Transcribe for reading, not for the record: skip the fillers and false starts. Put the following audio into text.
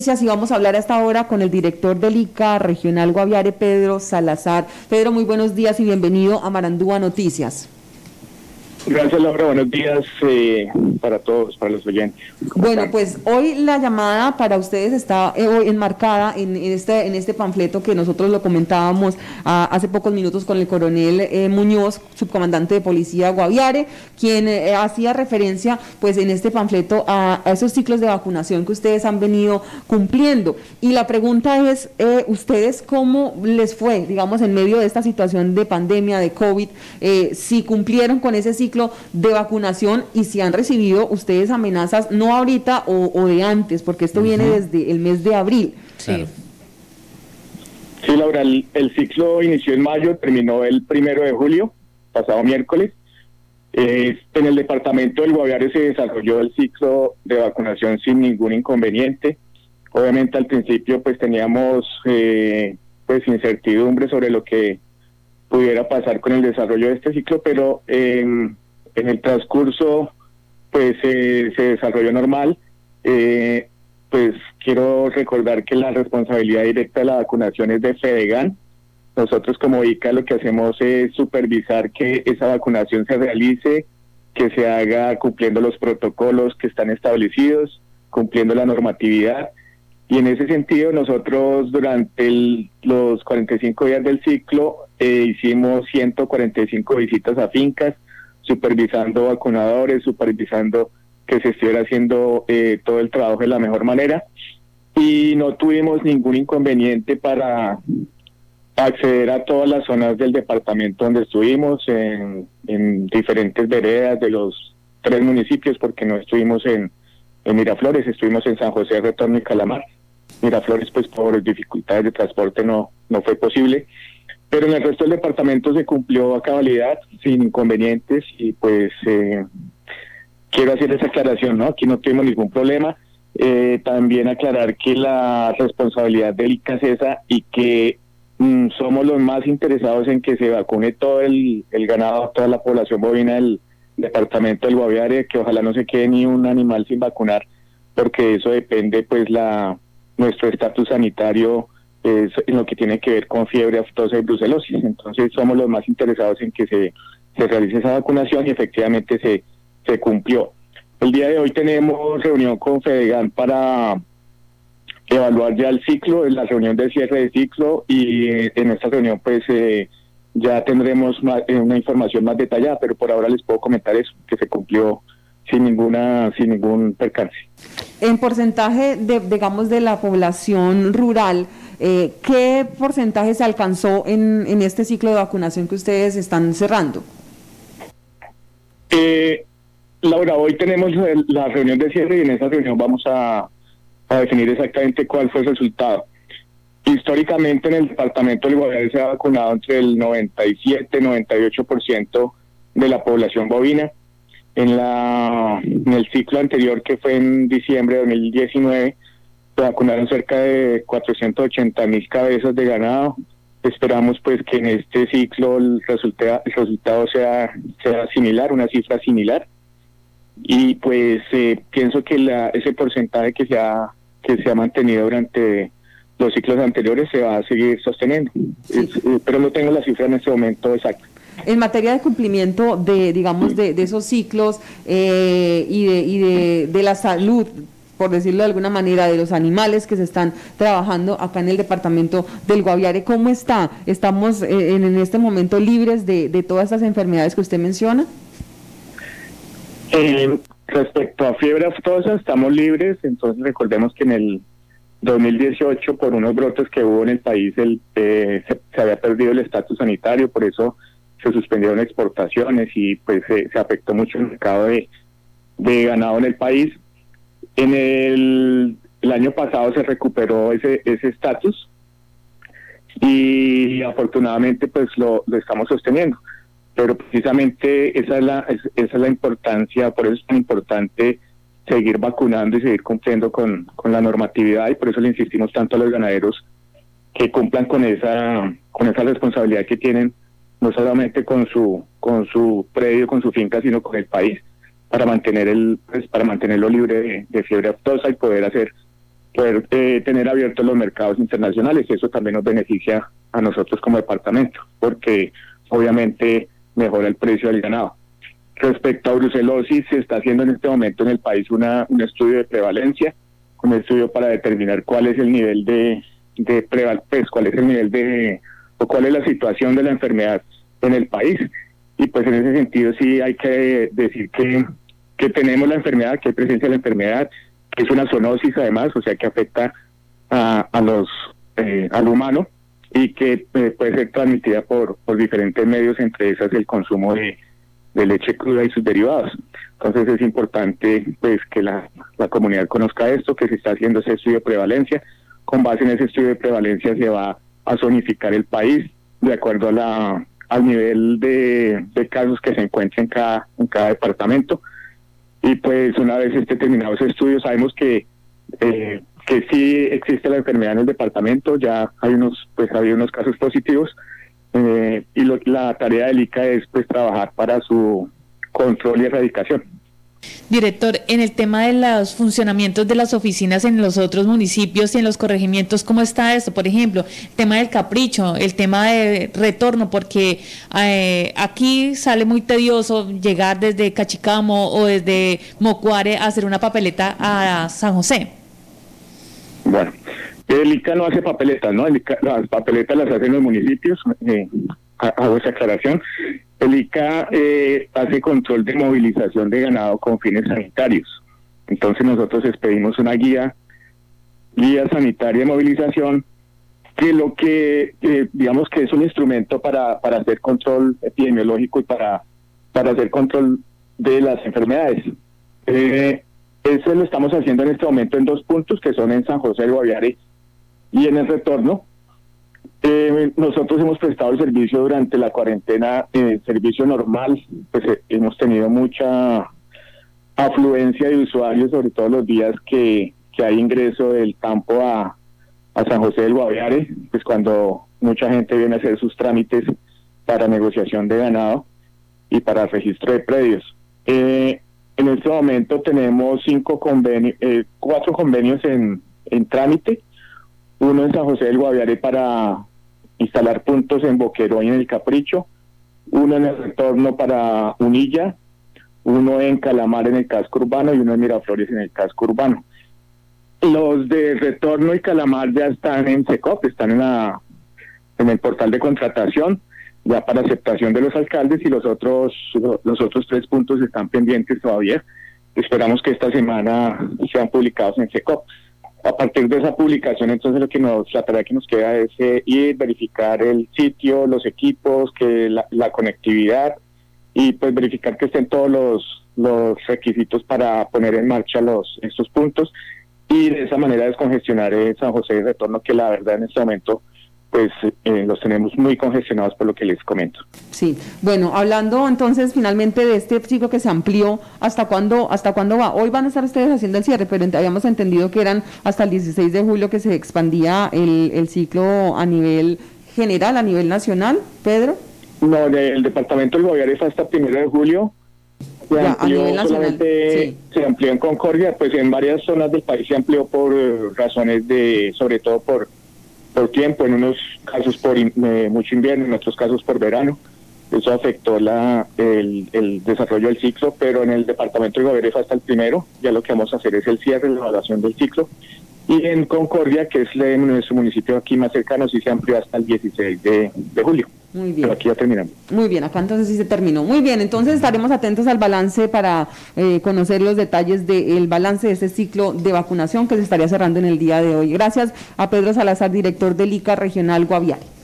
Y vamos a hablar a esta hora con el director del ICA Regional Guaviare, Pedro Salazar. Pedro, muy buenos días y bienvenido a Marandúa Noticias. Gracias, Laura. Buenos días para todos, para los oyentes. Bueno, pues hoy la llamada para ustedes está hoy enmarcada en este panfleto que nosotros lo comentábamos hace pocos minutos con el coronel Muñoz, subcomandante de Policía Guaviare, quien hacía referencia pues en este panfleto a esos ciclos de vacunación que ustedes han venido cumpliendo. Y la pregunta es, ¿ustedes cómo les fue, digamos, en medio de esta situación de pandemia, de COVID, si cumplieron con ese ciclo de vacunación y si han recibido ustedes amenazas, no ahorita o de antes, porque esto viene desde el mes de abril? Sí, sí, Laura, el ciclo inició en mayo, terminó el 1 de julio, pasado miércoles. En el departamento del Guaviare se desarrolló el ciclo de vacunación sin ningún inconveniente. Obviamente al principio pues teníamos pues incertidumbre sobre lo que pudiera pasar con el desarrollo de este ciclo, pero en el transcurso pues se desarrolló normal. Pues quiero recordar que la responsabilidad directa de la vacunación es de Fedegan. Nosotros como ICA lo que hacemos es supervisar que esa vacunación se realice, que se haga cumpliendo los protocolos que están establecidos, cumpliendo la normatividad. Y en ese sentido nosotros durante los 45 días del ciclo hicimos 145 visitas a fincas, supervisando vacunadores, supervisando que se estuviera haciendo todo el trabajo de la mejor manera, y no tuvimos ningún inconveniente para acceder a todas las zonas del departamento donde estuvimos, en diferentes veredas de los 3 municipios, porque no estuvimos en Miraflores, estuvimos en San José, Retorno y Calamar. Miraflores pues por dificultades de transporte no fue posible, pero en el resto del departamento se cumplió a cabalidad, sin inconvenientes, y pues quiero hacer esa aclaración, ¿no? Aquí no tuvimos ningún problema. También aclarar que la responsabilidad del ICA es esa, y que somos los más interesados en que se vacune todo el ganado, toda la población bovina del departamento del Guaviare, que ojalá no se quede ni un animal sin vacunar, porque eso depende pues nuestro estatus sanitario en lo que tiene que ver con fiebre aftosa y brucelosis. Entonces somos los más interesados en que se realice esa vacunación, y efectivamente se cumplió. El día de hoy tenemos reunión con Fedegan para evaluar ya el ciclo, la reunión de cierre de ciclo, y en esta reunión pues ya tendremos una información más detallada, pero por ahora les puedo comentar eso, que se cumplió sin ningún percance. En porcentaje digamos de la población rural, ¿qué porcentaje se alcanzó en este ciclo de vacunación que ustedes están cerrando? Laura, hoy tenemos la reunión de cierre, y en esa reunión vamos a definir exactamente cuál fue el resultado. Históricamente en el departamento del Guaviare se ha vacunado entre el 97-98% de la población bovina. En el ciclo anterior, que fue en diciembre de 2019, se vacunaron cerca de 480,000 cabezas de ganado. Esperamos pues que en este ciclo el resultado sea similar, una cifra similar, y pues pienso que ese porcentaje que se ha mantenido durante los ciclos anteriores se va a seguir sosteniendo. Sí. Pero no tengo la cifra en este momento exacta. En materia de cumplimiento de esos ciclos y de la salud, por decirlo de alguna manera, de los animales que se están trabajando acá en el departamento del Guaviare, ¿cómo está? ¿Estamos en este momento libres de todas estas enfermedades que usted menciona? Respecto a fiebre aftosa, estamos libres. Entonces recordemos que en el 2018, por unos brotes que hubo en el país, se había perdido el estatus sanitario, por eso se suspendieron exportaciones, y pues se afectó mucho el mercado de ganado en el país. En el año pasado se recuperó ese estatus, y afortunadamente pues lo estamos sosteniendo. Pero precisamente esa es la importancia, por eso es tan importante seguir vacunando y seguir cumpliendo con la normatividad, y por eso le insistimos tanto a los ganaderos que cumplan con esa responsabilidad que tienen, no solamente con su predio, con su finca, sino con el país, para mantenerlo libre de fiebre aftosa y poder hacer poder tener abiertos los mercados internacionales. Eso también nos beneficia a nosotros como departamento, porque obviamente mejora el precio del ganado. Respecto a brucelosis, se está haciendo en este momento en el país un estudio de prevalencia, un estudio para determinar cuál es el nivel cuál es el nivel o cuál es la situación de la enfermedad en el país. Y pues en ese sentido sí hay que decir que tenemos la enfermedad, que hay presencia de la enfermedad, que es una zoonosis además, o sea que afecta al humano y que puede ser transmitida por diferentes medios, entre esas el consumo de leche cruda y sus derivados. Entonces es importante pues que la comunidad conozca esto, que se está haciendo ese estudio de prevalencia. Con base en ese estudio de prevalencia se va a zonificar el país de acuerdo al nivel de casos que se encuentren en cada departamento. Y pues una vez esté terminado ese estudio, sabemos que sí existe la enfermedad en el departamento, ya hay unos casos positivos, y la tarea del ICA es pues trabajar para su control y erradicación. Director, en el tema de los funcionamientos de las oficinas en los otros municipios y en los corregimientos, ¿cómo está esto? Por ejemplo, el tema del capricho, el tema de retorno, porque aquí sale muy tedioso llegar desde Cachicamo o desde Mocuare a hacer una papeleta a San José. Bueno, el ICA no hace papeletas, ¿no? Las papeletas las hacen los municipios, hago esa aclaración. El ICA hace control de movilización de ganado con fines sanitarios. Entonces nosotros expedimos una guía sanitaria de movilización, que digamos que es un instrumento para hacer control epidemiológico y para hacer control de las enfermedades. Eso lo estamos haciendo en este momento en 2 puntos, que son en San José del Guaviare y en el retorno. Nosotros hemos prestado el servicio durante la cuarentena, servicio normal, pues hemos tenido mucha afluencia de usuarios, sobre todo los días que hay ingreso del campo a San José del Guaviare, pues cuando mucha gente viene a hacer sus trámites para negociación de ganado y para registro de predios. En este momento tenemos 4 convenios en trámite, uno en San José del Guaviare para instalar puntos en Boquerón y en el Capricho, uno en el retorno para Unilla, uno en Calamar en el casco urbano y uno en Miraflores en el casco urbano. Los de retorno y Calamar ya están en SECOP, están en el portal de contratación, ya para aceptación de los alcaldes, y los otros 3 puntos están pendientes todavía. Esperamos que esta semana sean publicados en SECOP. A partir de esa publicación, entonces la tarea que nos queda es ir, verificar el sitio, los equipos, que la conectividad, y pues verificar que estén todos los requisitos para poner en marcha estos puntos, y de esa manera descongestionar San José de Retorno, que la verdad en este momento pues los tenemos muy congestionados por lo que les comento. Sí, bueno, hablando entonces finalmente de este ciclo que se amplió, ¿hasta cuándo va? Hoy van a estar ustedes haciendo el cierre, pero habíamos entendido que eran hasta el 16 de julio que se expandía el ciclo a nivel general, a nivel nacional, Pedro. No, el departamento del Guaviare fue hasta el 1 de julio. A nivel nacional, sí. Se amplió en Concordia, pues en varias zonas del país se amplió por razones sobre todo por tiempo, en unos casos por mucho invierno, en otros casos por verano. Eso afectó el desarrollo del ciclo, pero en el departamento de Guaviare fue hasta el 1. Ya lo que vamos a hacer es el cierre, la evaluación del ciclo. Y en Concordia, que es nuestro municipio aquí más cercano, sí se amplió hasta el 16 de julio. Muy bien. Pero aquí ya terminamos. Muy bien, acá entonces sí se terminó. Muy bien, entonces estaremos atentos al balance para conocer los detalles del balance de este ciclo de vacunación que se estaría cerrando en el día de hoy. Gracias a Pedro Salazar, director del ICA Regional Guaviare.